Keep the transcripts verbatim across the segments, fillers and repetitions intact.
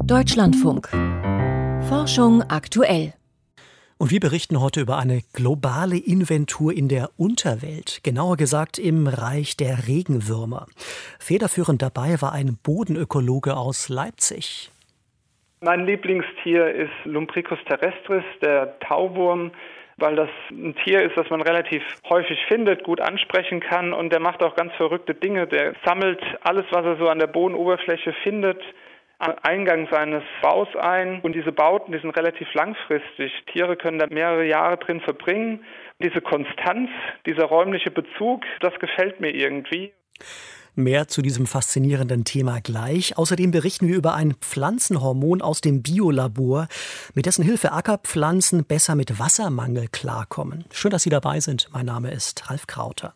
Deutschlandfunk. Forschung aktuell. Und wir berichten heute über eine globale Inventur in der Unterwelt, genauer gesagt im Reich der Regenwürmer. Federführend dabei war ein Bodenökologe aus Leipzig. Mein Lieblingstier ist Lumbricus terrestris, der Tauwurm, weil das ein Tier ist, das man relativ häufig findet, gut ansprechen kann, und der macht auch ganz verrückte Dinge. Der sammelt alles, was er so an der Bodenoberfläche findet, am Eingang seines Baus ein, und diese Bauten, die sind relativ langfristig. Tiere können da mehrere Jahre drin verbringen. Diese Konstanz, dieser räumliche Bezug, das gefällt mir irgendwie. Mehr zu diesem faszinierenden Thema gleich. Außerdem berichten wir über ein Pflanzenhormon aus dem Biolabor, mit dessen Hilfe Ackerpflanzen besser mit Wassermangel klarkommen. Schön, dass Sie dabei sind. Mein Name ist Ralf Krauter.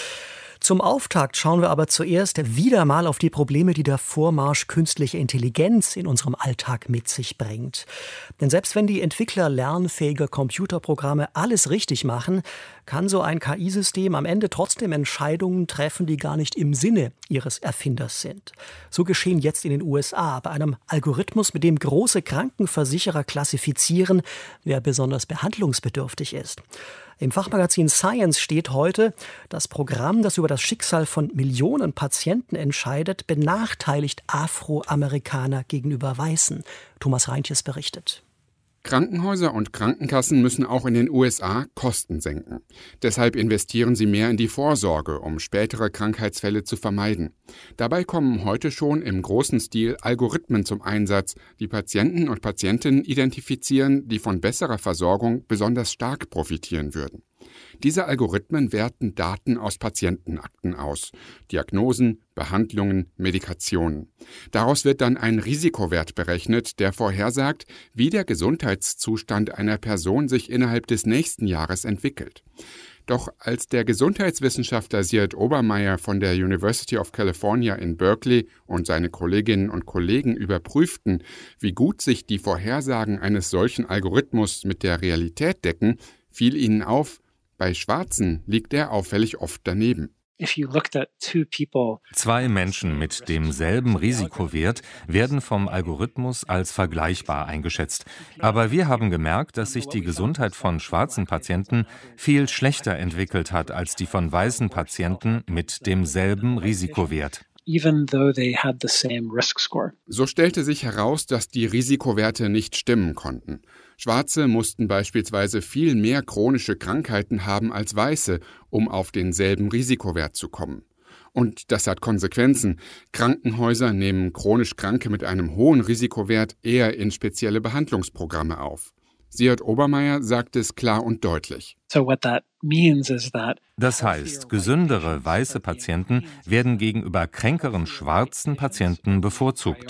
Zum Auftakt schauen wir aber zuerst wieder mal auf die Probleme, die der Vormarsch künstlicher Intelligenz in unserem Alltag mit sich bringt. Denn selbst wenn die Entwickler lernfähiger Computerprogramme alles richtig machen, kann so ein K I-System am Ende trotzdem Entscheidungen treffen, die gar nicht im Sinne ihres Erfinders sind. So geschehen jetzt in den U S A bei einem Algorithmus, mit dem große Krankenversicherer klassifizieren, wer besonders behandlungsbedürftig ist. Im Fachmagazin Science steht heute, das Programm, das über das Schicksal von Millionen Patienten entscheidet, benachteiligt Afroamerikaner gegenüber Weißen. Thomas Reintjes berichtet. Krankenhäuser und Krankenkassen müssen auch in den U S A Kosten senken. Deshalb investieren sie mehr in die Vorsorge, um spätere Krankheitsfälle zu vermeiden. Dabei kommen heute schon im großen Stil Algorithmen zum Einsatz, die Patienten und Patientinnen identifizieren, die von besserer Versorgung besonders stark profitieren würden. Diese Algorithmen werten Daten aus Patientenakten aus. Diagnosen, Behandlungen, Medikationen. Daraus wird dann ein Risikowert berechnet, der vorhersagt, wie der Gesundheitszustand einer Person sich innerhalb des nächsten Jahres entwickelt. Doch als der Gesundheitswissenschaftler Syed Obermeyer von der University of California in Berkeley und seine Kolleginnen und Kollegen überprüften, wie gut sich die Vorhersagen eines solchen Algorithmus mit der Realität decken, fiel ihnen auf, bei Schwarzen liegt er auffällig oft daneben. Zwei Menschen mit demselben Risikowert werden vom Algorithmus als vergleichbar eingeschätzt. Aber wir haben gemerkt, dass sich die Gesundheit von schwarzen Patienten viel schlechter entwickelt hat als die von weißen Patienten mit demselben Risikowert. Even though they had the same risk score. So stellte sich heraus, dass die Risikowerte nicht stimmen konnten. Schwarze mussten beispielsweise viel mehr chronische Krankheiten haben als Weiße, um auf denselben Risikowert zu kommen. Und das hat Konsequenzen. Krankenhäuser nehmen chronisch Kranke mit einem hohen Risikowert eher in spezielle Behandlungsprogramme auf. Syed Obermeyer sagt es klar und deutlich. So what that means is that Das heißt, gesündere weiße Patienten werden gegenüber kränkeren schwarzen Patienten bevorzugt.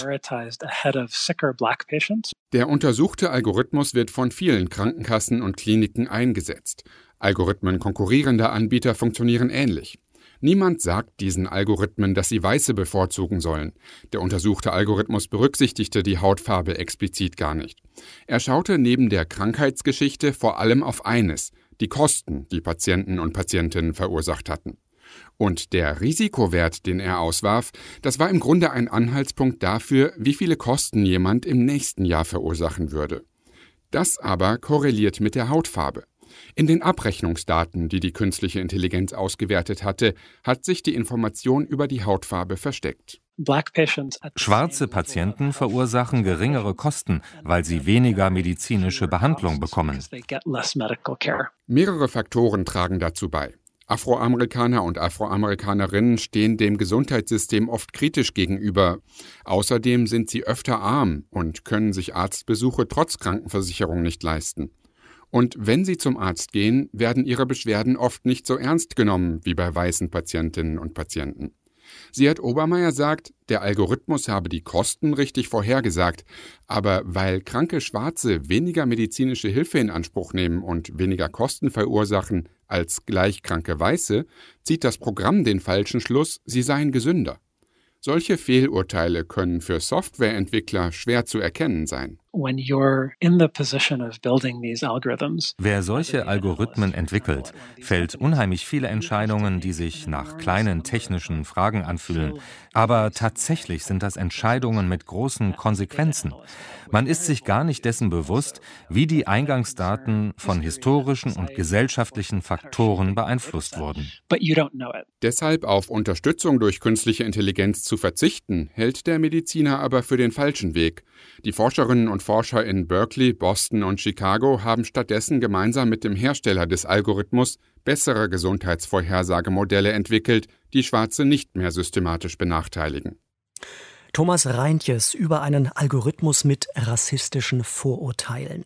Der untersuchte Algorithmus wird von vielen Krankenkassen und Kliniken eingesetzt. Algorithmen konkurrierender Anbieter funktionieren ähnlich. Niemand sagt diesen Algorithmen, dass sie Weiße bevorzugen sollen. Der untersuchte Algorithmus berücksichtigte die Hautfarbe explizit gar nicht. Er schaute neben der Krankheitsgeschichte vor allem auf eines: die Kosten, die Patienten und Patientinnen verursacht hatten. Und der Risikowert, den er auswarf, das war im Grunde ein Anhaltspunkt dafür, wie viele Kosten jemand im nächsten Jahr verursachen würde. Das aber korreliert mit der Hautfarbe. In den Abrechnungsdaten, die die künstliche Intelligenz ausgewertet hatte, hat sich die Information über die Hautfarbe versteckt. Schwarze Patienten verursachen geringere Kosten, weil sie weniger medizinische Behandlung bekommen. Mehrere Faktoren tragen dazu bei. Afroamerikaner und Afroamerikanerinnen stehen dem Gesundheitssystem oft kritisch gegenüber. Außerdem sind sie öfter arm und können sich Arztbesuche trotz Krankenversicherung nicht leisten. Und wenn sie zum Arzt gehen, werden ihre Beschwerden oft nicht so ernst genommen wie bei weißen Patientinnen und Patienten. Syed Obermeyer sagt, der Algorithmus habe die Kosten richtig vorhergesagt, aber weil kranke Schwarze weniger medizinische Hilfe in Anspruch nehmen und weniger Kosten verursachen als gleich kranke Weiße, zieht das Programm den falschen Schluss, sie seien gesünder. Solche Fehlurteile können für Softwareentwickler schwer zu erkennen sein. when you're in the position of building these algorithms. Wer solche Algorithmen entwickelt, fällt unheimlich viele Entscheidungen, die sich nach kleinen technischen Fragen anfühlen. Aber tatsächlich sind das Entscheidungen mit großen Konsequenzen. Man ist sich gar nicht dessen bewusst, wie die Eingangsdaten von historischen und gesellschaftlichen Faktoren beeinflusst wurden. But you don't know it. Deshalb auf Unterstützung durch künstliche Intelligenz zu verzichten, hält der Mediziner aber für den falschen Weg. Die Forscherinnen und Forscher in Berkeley, Boston und Chicago haben stattdessen gemeinsam mit dem Hersteller des Algorithmus bessere Gesundheitsvorhersagemodelle entwickelt, die Schwarze nicht mehr systematisch benachteiligen. Thomas Reintjes über einen Algorithmus mit rassistischen Vorurteilen.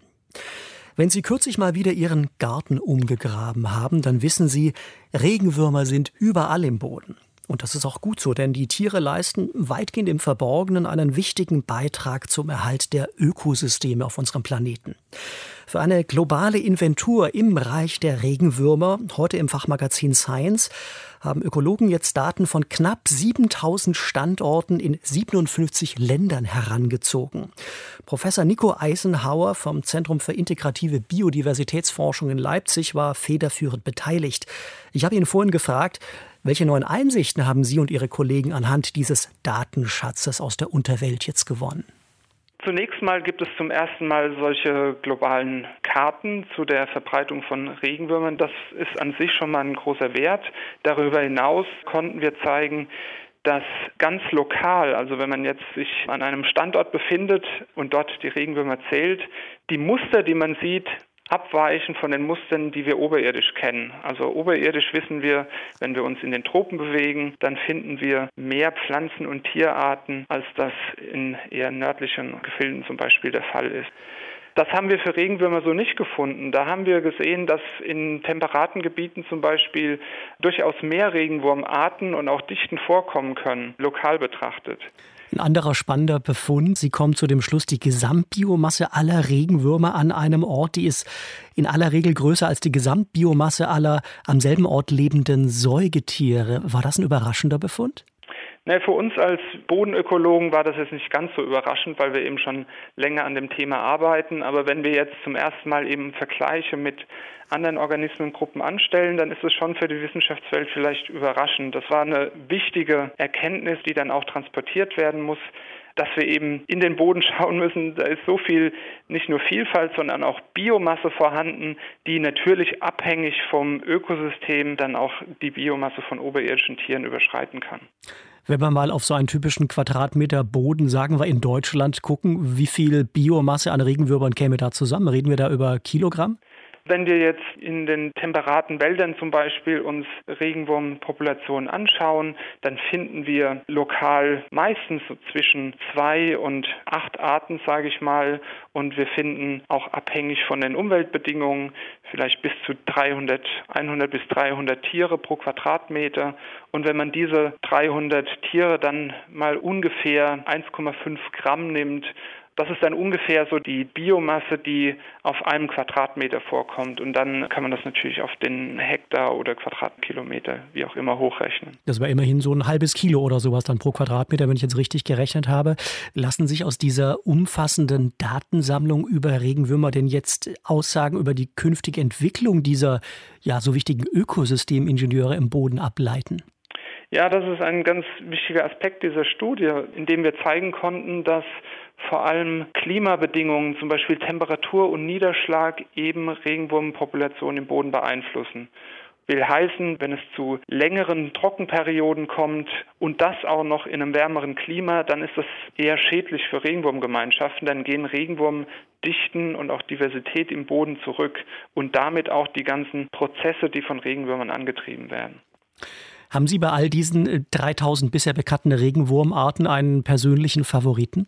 Wenn Sie kürzlich mal wieder Ihren Garten umgegraben haben, dann wissen Sie, Regenwürmer sind überall im Boden. Und das ist auch gut so, denn die Tiere leisten weitgehend im Verborgenen einen wichtigen Beitrag zum Erhalt der Ökosysteme auf unserem Planeten. Für eine globale Inventur im Reich der Regenwürmer, heute im Fachmagazin Science, haben Ökologen jetzt Daten von knapp siebentausend Standorten in siebenundfünfzig Ländern herangezogen. Professor Nico Eisenhauer vom Zentrum für integrative Biodiversitätsforschung in Leipzig war federführend beteiligt. Ich habe ihn vorhin gefragt, welche neuen Einsichten haben Sie und Ihre Kollegen anhand dieses Datenschatzes aus der Unterwelt jetzt gewonnen? Zunächst mal gibt es zum ersten Mal solche globalen Karten zu der Verbreitung von Regenwürmern. Das ist an sich schon mal ein großer Wert. Darüber hinaus konnten wir zeigen, dass ganz lokal, also wenn man jetzt sich an einem Standort befindet und dort die Regenwürmer zählt, die Muster, die man sieht, abweichen von den Mustern, die wir oberirdisch kennen. Also oberirdisch wissen wir, wenn wir uns in den Tropen bewegen, dann finden wir mehr Pflanzen- und Tierarten, als das in eher nördlichen Gefilden zum Beispiel der Fall ist. Das haben wir für Regenwürmer so nicht gefunden. Da haben wir gesehen, dass in temperaten Gebieten zum Beispiel durchaus mehr Regenwurmarten und auch Dichten vorkommen können, lokal betrachtet. Ein anderer spannender Befund, Sie kommen zu dem Schluss, die Gesamtbiomasse aller Regenwürmer an einem Ort, die ist in aller Regel größer als die Gesamtbiomasse aller am selben Ort lebenden Säugetiere. War das ein überraschender Befund? Na, für uns als Bodenökologen war das jetzt nicht ganz so überraschend, weil wir eben schon länger an dem Thema arbeiten. Aber wenn wir jetzt zum ersten Mal eben Vergleiche mit anderen Organismengruppen anstellen, dann ist es schon für die Wissenschaftswelt vielleicht überraschend. Das war eine wichtige Erkenntnis, die dann auch transportiert werden muss, dass wir eben in den Boden schauen müssen. Da ist so viel, nicht nur Vielfalt, sondern auch Biomasse vorhanden, die natürlich abhängig vom Ökosystem dann auch die Biomasse von oberirdischen Tieren überschreiten kann. Wenn wir mal auf so einen typischen Quadratmeter Boden, sagen wir in Deutschland, gucken, wie viel Biomasse an Regenwürmern käme da zusammen? Reden wir da über Kilogramm? Wenn wir jetzt in den temperaten Wäldern zum Beispiel uns Regenwurmpopulationen anschauen, dann finden wir lokal meistens so zwischen zwei und acht Arten, sage ich mal. Und wir finden auch abhängig von den Umweltbedingungen vielleicht bis zu dreihundert, hundert bis dreihundert Tiere pro Quadratmeter. Und wenn man diese dreihundert Tiere dann mal ungefähr eins Komma fünf Gramm nimmt, das ist dann ungefähr so die Biomasse, die auf einem Quadratmeter vorkommt. Und dann kann man das natürlich auf den Hektar oder Quadratkilometer, wie auch immer, hochrechnen. Das war immerhin so ein halbes Kilo oder sowas dann pro Quadratmeter, wenn ich jetzt richtig gerechnet habe. Lassen sich aus dieser umfassenden Datensammlung über Regenwürmer denn jetzt Aussagen über die künftige Entwicklung dieser ja so wichtigen Ökosystemingenieure im Boden ableiten? Ja, das ist ein ganz wichtiger Aspekt dieser Studie, in dem wir zeigen konnten, dass vor allem Klimabedingungen, zum Beispiel Temperatur und Niederschlag, eben Regenwurmpopulationen im Boden beeinflussen. Will heißen, wenn es zu längeren Trockenperioden kommt und das auch noch in einem wärmeren Klima, dann ist das eher schädlich für Regenwurmgemeinschaften. Dann gehen Regenwurmdichten und auch Diversität im Boden zurück und damit auch die ganzen Prozesse, die von Regenwürmern angetrieben werden. Haben Sie bei all diesen dreitausend bisher bekannten Regenwurmarten einen persönlichen Favoriten?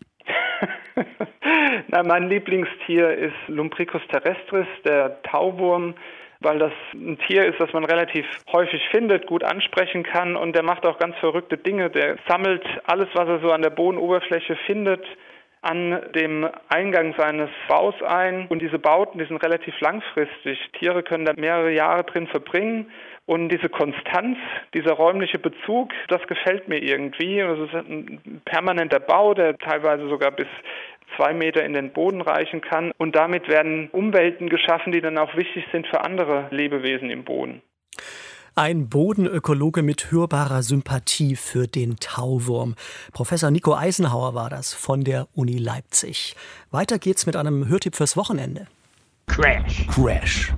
Na, mein Lieblingstier ist Lumbricus terrestris, der Tauwurm, weil das ein Tier ist, das man relativ häufig findet, gut ansprechen kann und der macht auch ganz verrückte Dinge. Der sammelt alles, was er so an der Bodenoberfläche findet, an dem Eingang seines Baus ein. Und diese Bauten, die sind relativ langfristig. Tiere können da mehrere Jahre drin verbringen. Und diese Konstanz, dieser räumliche Bezug, das gefällt mir irgendwie. Es ist ein permanenter Bau, der teilweise sogar bis zwei Meter in den Boden reichen kann. Und damit werden Umwelten geschaffen, die dann auch wichtig sind für andere Lebewesen im Boden. Ein Bodenökologe mit hörbarer Sympathie für den Tauwurm. Professor Nico Eisenhauer war das von der Uni Leipzig. Weiter geht's mit einem Hörtipp fürs Wochenende. Crash. Crash.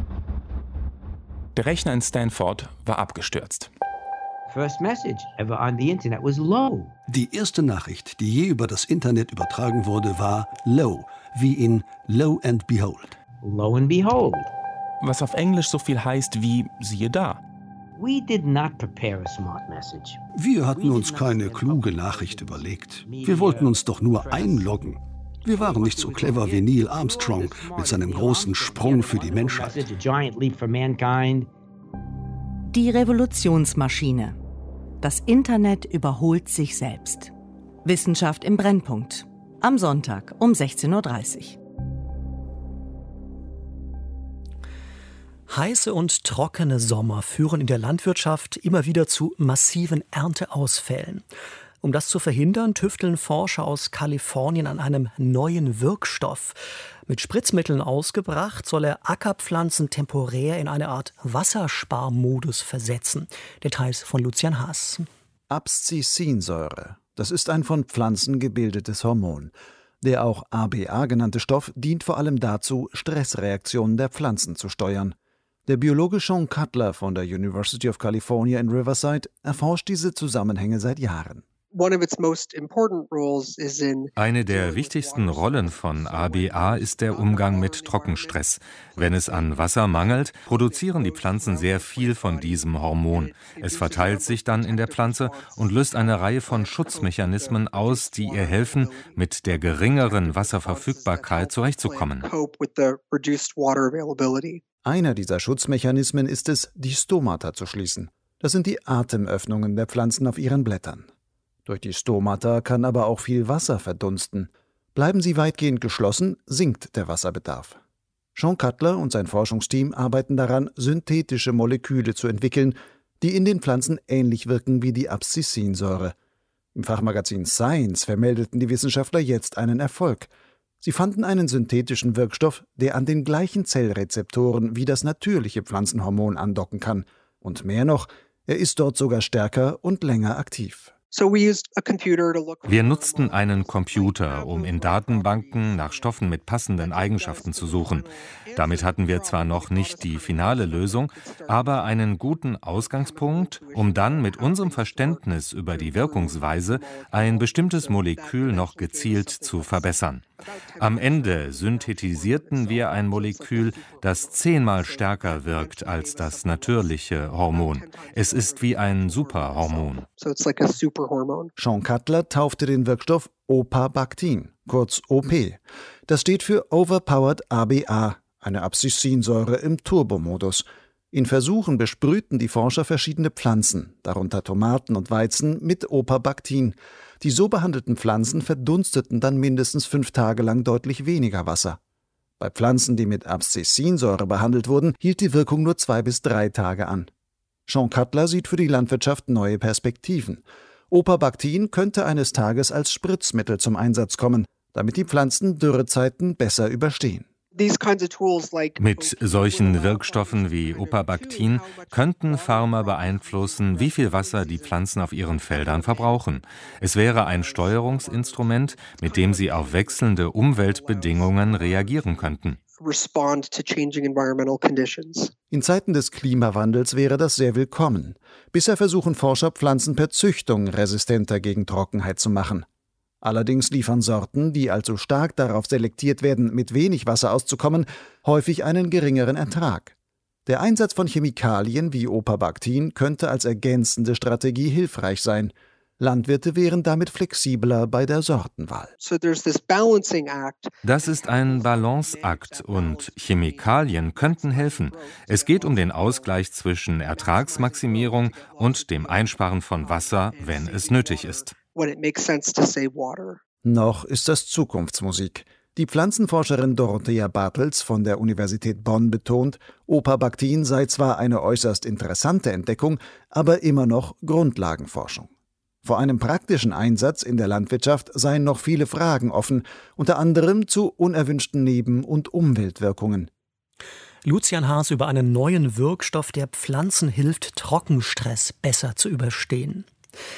Der Rechner in Stanford war abgestürzt. First message ever on the internet was low. Die erste Nachricht, die je über das Internet übertragen wurde, war low, wie in Lo and Behold. Lo and behold. Was auf Englisch so viel heißt wie siehe da. We did not prepare a smart message. Wir hatten uns keine kluge Nachricht überlegt. Wir wollten uns doch nur einloggen. Wir waren nicht so clever wie Neil Armstrong mit seinem großen Sprung für die Menschheit. Die Revolutionsmaschine. Das Internet überholt sich selbst. Wissenschaft im Brennpunkt. Am Sonntag um sechzehn Uhr dreißig. Heiße und trockene Sommer führen in der Landwirtschaft immer wieder zu massiven Ernteausfällen. Um das zu verhindern, tüfteln Forscher aus Kalifornien an einem neuen Wirkstoff. Mit Spritzmitteln ausgebracht, soll er Ackerpflanzen temporär in eine Art Wassersparmodus versetzen. Details von Lucian Haas. Abscissinsäure. Das ist ein von Pflanzen gebildetes Hormon. Der auch A B A genannte Stoff dient vor allem dazu, Stressreaktionen der Pflanzen zu steuern. Der Biologe Sean Cutler von der University of California in Riverside erforscht diese Zusammenhänge seit Jahren. Eine der wichtigsten Rollen von A B A ist der Umgang mit Trockenstress. Wenn es an Wasser mangelt, produzieren die Pflanzen sehr viel von diesem Hormon. Es verteilt sich dann in der Pflanze und löst eine Reihe von Schutzmechanismen aus, die ihr helfen, mit der geringeren Wasserverfügbarkeit zurechtzukommen. Einer dieser Schutzmechanismen ist es, die Stomata zu schließen. Das sind die Atemöffnungen der Pflanzen auf ihren Blättern. Durch die Stomata kann aber auch viel Wasser verdunsten. Bleiben sie weitgehend geschlossen, sinkt der Wasserbedarf. Sean Cutler und sein Forschungsteam arbeiten daran, synthetische Moleküle zu entwickeln, die in den Pflanzen ähnlich wirken wie die Abscissinsäure. Im Fachmagazin Science vermeldeten die Wissenschaftler jetzt einen Erfolg. Sie fanden einen synthetischen Wirkstoff, der an den gleichen Zellrezeptoren wie das natürliche Pflanzenhormon andocken kann. Und mehr noch, er ist dort sogar stärker und länger aktiv. Wir nutzten einen Computer, um in Datenbanken nach Stoffen mit passenden Eigenschaften zu suchen. Damit hatten wir zwar noch nicht die finale Lösung, aber einen guten Ausgangspunkt, um dann mit unserem Verständnis über die Wirkungsweise ein bestimmtes Molekül noch gezielt zu verbessern. Am Ende synthetisierten wir ein Molekül, das zehnmal stärker wirkt als das natürliche Hormon. Es ist wie ein Superhormon. Sean Cutler taufte den Wirkstoff Opabactin, kurz O P. Das steht für Overpowered A B A, eine Abscissinsäure im Turbomodus. In Versuchen besprühten die Forscher verschiedene Pflanzen, darunter Tomaten und Weizen, mit Opabactin. Die so behandelten Pflanzen verdunsteten dann mindestens fünf Tage lang deutlich weniger Wasser. Bei Pflanzen, die mit Abscissinsäure behandelt wurden, hielt die Wirkung nur zwei bis drei Tage an. Sean Cutler sieht für die Landwirtschaft neue Perspektiven. Opabactin könnte eines Tages als Spritzmittel zum Einsatz kommen, damit die Pflanzen Dürrezeiten besser überstehen. Mit solchen Wirkstoffen wie Opabactin könnten Farmer beeinflussen, wie viel Wasser die Pflanzen auf ihren Feldern verbrauchen. Es wäre ein Steuerungsinstrument, mit dem sie auf wechselnde Umweltbedingungen reagieren könnten. In Zeiten des Klimawandels wäre das sehr willkommen. Bisher versuchen Forscher, Pflanzen per Züchtung resistenter gegen Trockenheit zu machen. Allerdings liefern Sorten, die also stark darauf selektiert werden, mit wenig Wasser auszukommen, häufig einen geringeren Ertrag. Der Einsatz von Chemikalien wie Opabactin könnte als ergänzende Strategie hilfreich sein. Landwirte wären damit flexibler bei der Sortenwahl. Das ist ein Balanceakt und Chemikalien könnten helfen. Es geht um den Ausgleich zwischen Ertragsmaximierung und dem Einsparen von Wasser, wenn es nötig ist. Noch ist das Zukunftsmusik. Die Pflanzenforscherin Dorothea Bartels von der Universität Bonn betont, Opabactin sei zwar eine äußerst interessante Entdeckung, aber immer noch Grundlagenforschung. Vor einem praktischen Einsatz in der Landwirtschaft seien noch viele Fragen offen, unter anderem zu unerwünschten Neben- und Umweltwirkungen. Lucian Haas über einen neuen Wirkstoff, der Pflanzen hilft, Trockenstress besser zu überstehen.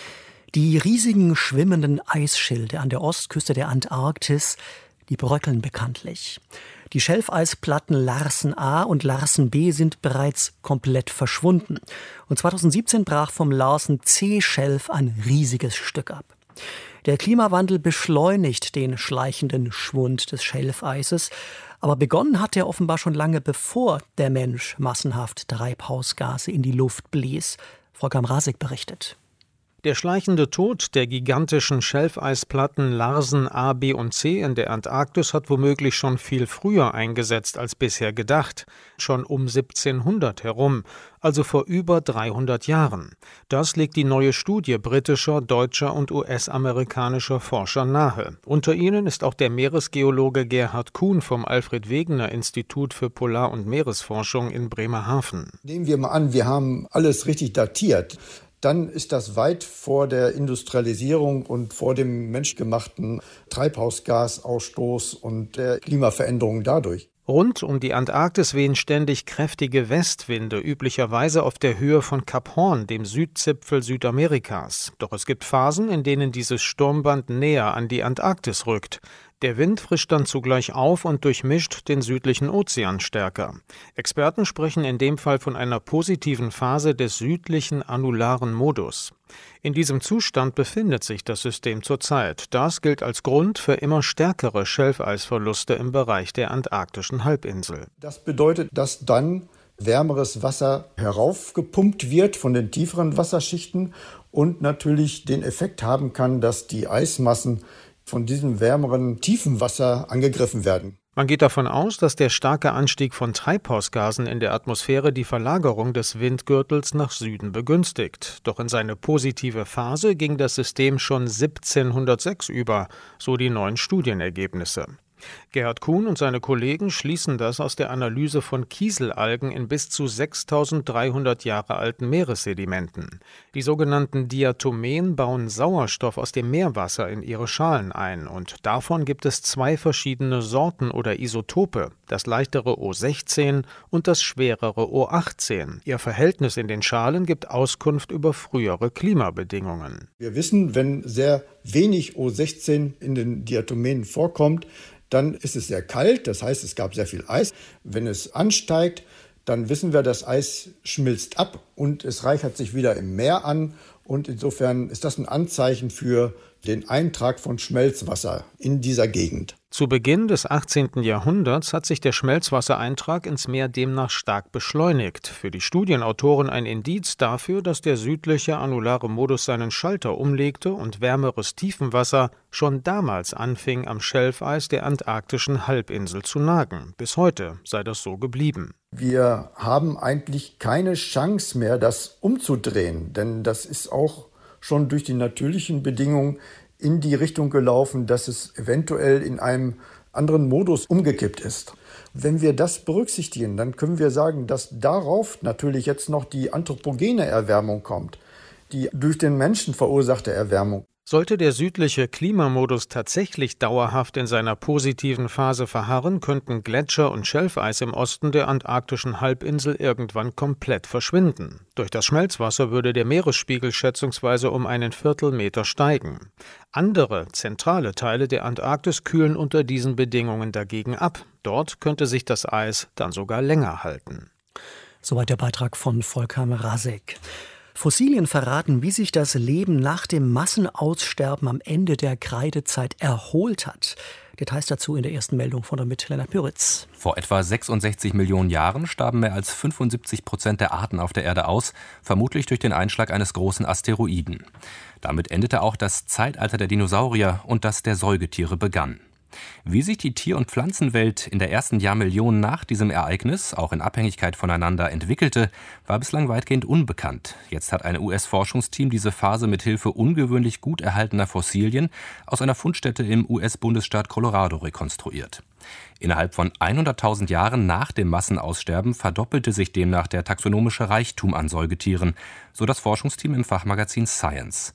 Die riesigen schwimmenden Eisschilde an der Ostküste der Antarktis, die bröckeln bekanntlich. Die Schelfeisplatten Larsen A und Larsen B sind bereits komplett verschwunden. Und zweitausendsiebzehn brach vom Larsen C-Schelf ein riesiges Stück ab. Der Klimawandel beschleunigt den schleichenden Schwund des Schelfeises. Aber begonnen hat er offenbar schon lange, bevor der Mensch massenhaft Treibhausgase in die Luft blies. Volker Mrazek berichtet. Der schleichende Tod der gigantischen Schelfeisplatten Larsen A, B und C in der Antarktis hat womöglich schon viel früher eingesetzt als bisher gedacht, schon um siebzehnhundert herum, also vor über dreihundert Jahren. Das legt die neue Studie britischer, deutscher und U S-amerikanischer Forscher nahe. Unter ihnen ist auch der Meeresgeologe Gerhard Kuhn vom Alfred-Wegener-Institut für Polar- und Meeresforschung in Bremerhaven. Nehmen wir mal an, wir haben alles richtig datiert. Dann ist das weit vor der Industrialisierung und vor dem menschgemachten Treibhausgasausstoß und der Klimaveränderung dadurch. Rund um die Antarktis wehen ständig kräftige Westwinde, üblicherweise auf der Höhe von Kap Horn, dem Südzipfel Südamerikas. Doch es gibt Phasen, in denen dieses Sturmband näher an die Antarktis rückt. Der Wind frischt dann zugleich auf und durchmischt den südlichen Ozean stärker. Experten sprechen in dem Fall von einer positiven Phase des südlichen anularen Modus. In diesem Zustand befindet sich das System zurzeit. Das gilt als Grund für immer stärkere Schelfeisverluste im Bereich der antarktischen Halbinsel. Das bedeutet, dass dann wärmeres Wasser heraufgepumpt wird von den tieferen Wasserschichten und natürlich den Effekt haben kann, dass die Eismassen von diesem wärmeren, tiefen Wasser angegriffen werden. Man geht davon aus, dass der starke Anstieg von Treibhausgasen in der Atmosphäre die Verlagerung des Windgürtels nach Süden begünstigt. Doch in seine positive Phase ging das System schon siebzehnhundertsechs über, so die neuen Studienergebnisse. Gerhard Kuhn und seine Kollegen schließen das aus der Analyse von Kieselalgen in bis zu sechstausenddreihundert Jahre alten Meeressedimenten. Die sogenannten Diatomen bauen Sauerstoff aus dem Meerwasser in ihre Schalen ein und davon gibt es zwei verschiedene Sorten oder Isotope, das leichtere O sechzehn und das schwerere O achtzehn. Ihr Verhältnis in den Schalen gibt Auskunft über frühere Klimabedingungen. Wir wissen, wenn sehr wenig O sechzehn in den Diatomen vorkommt, dann ist es sehr kalt, das heißt, es gab sehr viel Eis. Wenn es ansteigt, dann wissen wir, das Eis schmilzt ab und es reichert sich wieder im Meer an. Und insofern ist das ein Anzeichen für den Eintrag von Schmelzwasser in dieser Gegend. Zu Beginn des achtzehnten Jahrhunderts hat sich der Schmelzwassereintrag ins Meer demnach stark beschleunigt. Für die Studienautoren ein Indiz dafür, dass der südliche anulare Modus seinen Schalter umlegte und wärmeres Tiefenwasser schon damals anfing, am Schelfeis der antarktischen Halbinsel zu nagen. Bis heute sei das so geblieben. Wir haben eigentlich keine Chance mehr, das umzudrehen, denn das ist auch schon durch die natürlichen Bedingungen in die Richtung gelaufen, dass es eventuell in einem anderen Modus umgekippt ist. Wenn wir das berücksichtigen, dann können wir sagen, dass darauf natürlich jetzt noch die anthropogene Erwärmung kommt, die durch den Menschen verursachte Erwärmung. Sollte der südliche Klimamodus tatsächlich dauerhaft in seiner positiven Phase verharren, könnten Gletscher und Schelfeis im Osten der antarktischen Halbinsel irgendwann komplett verschwinden. Durch das Schmelzwasser würde der Meeresspiegel schätzungsweise um einen Viertelmeter steigen. Andere, zentrale Teile der Antarktis kühlen unter diesen Bedingungen dagegen ab. Dort könnte sich das Eis dann sogar länger halten. Soweit der Beitrag von Volker Mrazek. Fossilien verraten, wie sich das Leben nach dem Massenaussterben am Ende der Kreidezeit erholt hat. Details dazu in der ersten Meldung von und mit Lennart Püritz. Vor etwa sechsundsechzig Millionen Jahren starben mehr als fünfundsiebzig Prozent der Arten auf der Erde aus, vermutlich durch den Einschlag eines großen Asteroiden. Damit endete auch das Zeitalter der Dinosaurier und das der Säugetiere begann. Wie sich die Tier- und Pflanzenwelt in der ersten Jahrmillion nach diesem Ereignis, auch in Abhängigkeit voneinander, entwickelte, war bislang weitgehend unbekannt. Jetzt hat ein U S-Forschungsteam diese Phase mit Hilfe ungewöhnlich gut erhaltener Fossilien aus einer Fundstätte im U S-Bundesstaat Colorado rekonstruiert. Innerhalb von hunderttausend Jahren nach dem Massenaussterben verdoppelte sich demnach der taxonomische Reichtum an Säugetieren, so das Forschungsteam im Fachmagazin Science.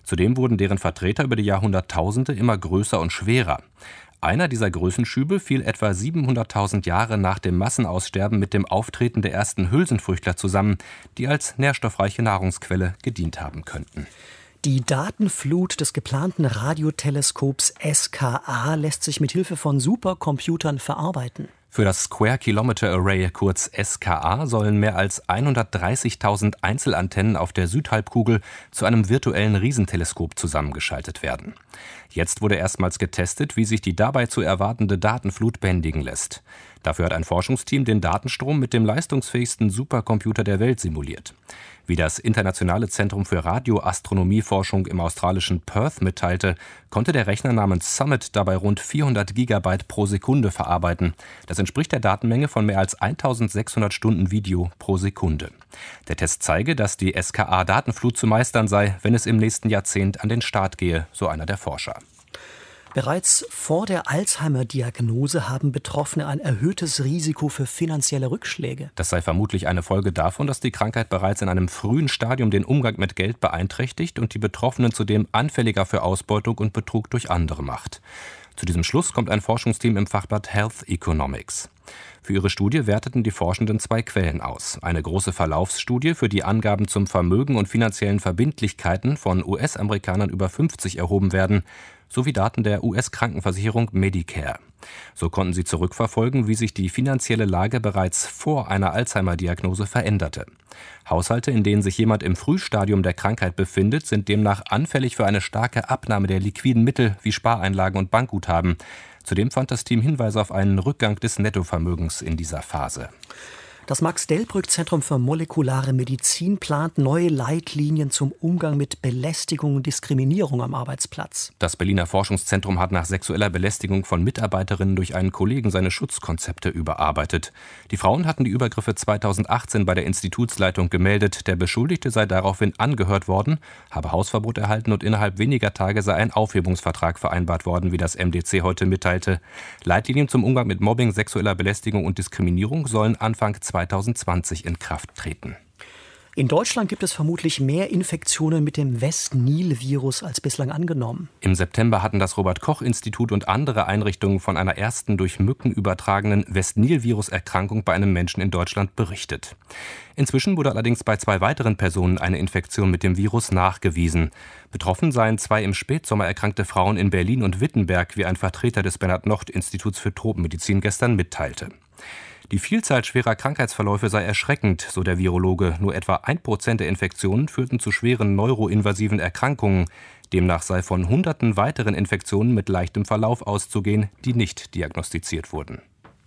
Zudem wurden deren Vertreter über die Jahrhunderttausende immer größer und schwerer. Einer dieser Größenschübe fiel etwa siebenhunderttausend Jahre nach dem Massenaussterben mit dem Auftreten der ersten Hülsenfrüchtler zusammen, die als nährstoffreiche Nahrungsquelle gedient haben könnten. Die Datenflut des geplanten Radioteleskops S K A lässt sich mit Hilfe von Supercomputern verarbeiten. Für das Square Kilometer Array, kurz S K A, sollen mehr als hundertdreißigtausend Einzelantennen auf der Südhalbkugel zu einem virtuellen Riesenteleskop zusammengeschaltet werden. Jetzt wurde erstmals getestet, wie sich die dabei zu erwartende Datenflut bändigen lässt. Dafür hat ein Forschungsteam den Datenstrom mit dem leistungsfähigsten Supercomputer der Welt simuliert. Wie das Internationale Zentrum für Radioastronomieforschung im australischen Perth mitteilte, konnte der Rechner namens Summit dabei rund vierhundert Gigabyte pro Sekunde verarbeiten. Das entspricht der Datenmenge von mehr als eintausendsechshundert Stunden Video pro Sekunde. Der Test zeige, dass die S K A-Datenflut zu meistern sei, wenn es im nächsten Jahrzehnt an den Start gehe, so einer der Forscher. Bereits vor der Alzheimer-Diagnose haben Betroffene ein erhöhtes Risiko für finanzielle Rückschläge. Das sei vermutlich eine Folge davon, dass die Krankheit bereits in einem frühen Stadium den Umgang mit Geld beeinträchtigt und die Betroffenen zudem anfälliger für Ausbeutung und Betrug durch andere macht. Zu diesem Schluss kommt ein Forschungsteam im Fachblatt Health Economics. Für ihre Studie werteten die Forschenden zwei Quellen aus. Eine große Verlaufsstudie, für die Angaben zum Vermögen und finanziellen Verbindlichkeiten von U S-Amerikanern über fünfzig erhoben werden, sowie Daten der U S-Krankenversicherung Medicare. So konnten sie zurückverfolgen, wie sich die finanzielle Lage bereits vor einer Alzheimer-Diagnose veränderte. Haushalte, in denen sich jemand im Frühstadium der Krankheit befindet, sind demnach anfällig für eine starke Abnahme der liquiden Mittel wie Spareinlagen und Bankguthaben. Zudem fand das Team Hinweise auf einen Rückgang des Nettovermögens in dieser Phase. Das Max-Delbrück-Zentrum für molekulare Medizin plant neue Leitlinien zum Umgang mit Belästigung und Diskriminierung am Arbeitsplatz. Das Berliner Forschungszentrum hat nach sexueller Belästigung von Mitarbeiterinnen durch einen Kollegen seine Schutzkonzepte überarbeitet. Die Frauen hatten die Übergriffe zweitausendachtzehn bei der Institutsleitung gemeldet. Der Beschuldigte sei daraufhin angehört worden, habe Hausverbot erhalten und innerhalb weniger Tage sei ein Aufhebungsvertrag vereinbart worden, wie das M D C heute mitteilte. Leitlinien zum Umgang mit Mobbing, sexueller Belästigung und Diskriminierung sollen Anfang zweitausendzwanzig in Kraft treten. In Deutschland gibt es vermutlich mehr Infektionen mit dem West-Nil-Virus als bislang angenommen. Im September hatten das Robert-Koch-Institut und andere Einrichtungen von einer ersten durch Mücken übertragenen West-Nil-Virus-Erkrankung bei einem Menschen in Deutschland berichtet. Inzwischen wurde allerdings bei zwei weiteren Personen eine Infektion mit dem Virus nachgewiesen. Betroffen seien zwei im Spätsommer erkrankte Frauen in Berlin und Wittenberg, wie ein Vertreter des Bernhard-Nocht-Instituts für Tropenmedizin gestern mitteilte. Die Vielzahl schwerer Krankheitsverläufe sei erschreckend, so der Virologe. Nur etwa ein Prozent der Infektionen führten zu schweren neuroinvasiven Erkrankungen. Demnach sei von hunderten weiteren Infektionen mit leichtem Verlauf auszugehen, die nicht diagnostiziert wurden.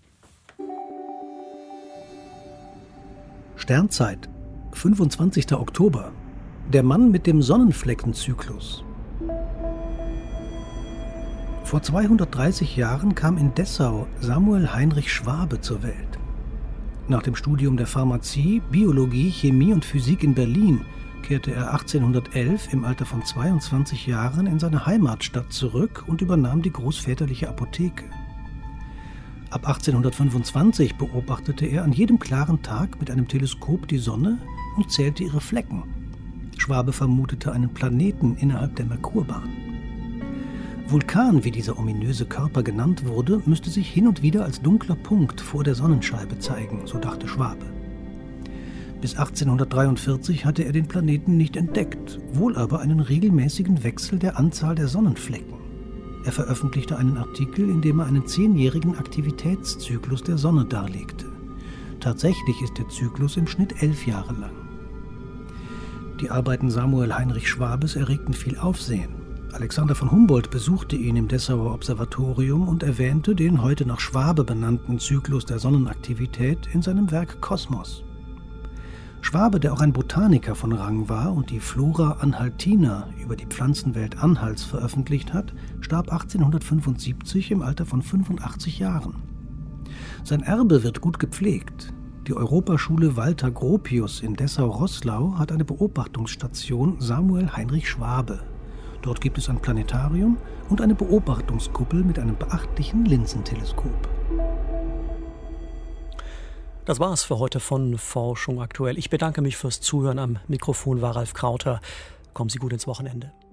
Sternzeit, fünfundzwanzigster Oktober. Der Mann mit dem Sonnenfleckenzyklus. Vor zweihundertdreißig Jahren kam in Dessau Samuel Heinrich Schwabe zur Welt. Nach dem Studium der Pharmazie, Biologie, Chemie und Physik in Berlin kehrte er achtzehnhundertelf im Alter von zweiundzwanzig Jahren in seine Heimatstadt zurück und übernahm die großväterliche Apotheke. Ab achtzehnhundertfünfundzwanzig beobachtete er an jedem klaren Tag mit einem Teleskop die Sonne und zählte ihre Flecken. Schwabe vermutete einen Planeten innerhalb der Merkurbahn. Vulkan, wie dieser ominöse Körper genannt wurde, müsste sich hin und wieder als dunkler Punkt vor der Sonnenscheibe zeigen, so dachte Schwabe. Bis achtzehnhundertdreiundvierzig hatte er den Planeten nicht entdeckt, wohl aber einen regelmäßigen Wechsel der Anzahl der Sonnenflecken. Er veröffentlichte einen Artikel, in dem er einen zehnjährigen Aktivitätszyklus der Sonne darlegte. Tatsächlich ist der Zyklus im Schnitt elf Jahre lang. Die Arbeiten Samuel Heinrich Schwabes erregten viel Aufsehen. Alexander von Humboldt besuchte ihn im Dessauer Observatorium und erwähnte den heute nach Schwabe benannten Zyklus der Sonnenaktivität in seinem Werk Kosmos. Schwabe, der auch ein Botaniker von Rang war und die Flora Anhaltina über die Pflanzenwelt Anhalts veröffentlicht hat, starb achtzehnhundertfünfundsiebzig im Alter von fünfundachtzig Jahren. Sein Erbe wird gut gepflegt. Die Europaschule Walter Gropius in Dessau-Roßlau hat eine Beobachtungsstation Samuel Heinrich Schwabe. Dort gibt es ein Planetarium und eine Beobachtungskuppel mit einem beachtlichen Linsenteleskop. Das war's für heute von Forschung aktuell. Ich bedanke mich fürs Zuhören. Am Mikrofon war Ralf Krauter. Kommen Sie gut ins Wochenende.